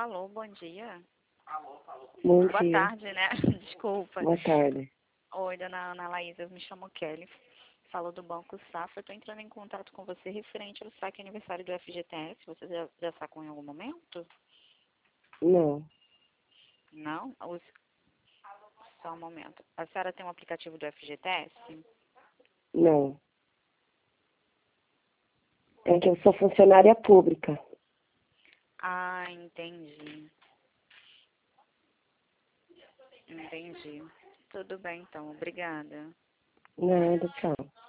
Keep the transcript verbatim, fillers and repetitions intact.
Alô, bom dia. Bom Boa dia. tarde, né? Desculpa. Boa tarde. Oi, dona Ana Laísa, eu me chamo Kelly. Falo do Banco Safra. Estou entrando em contato com você referente ao saque aniversário do F G T S. Você já, já sacou em algum momento? Não, Não? Os... Só um momento. A senhora tem um aplicativo do F G T S? não. É que eu sou funcionária pública. Ah, entendi. Entendi. Tudo bem, então. Obrigada. Nada, tchau.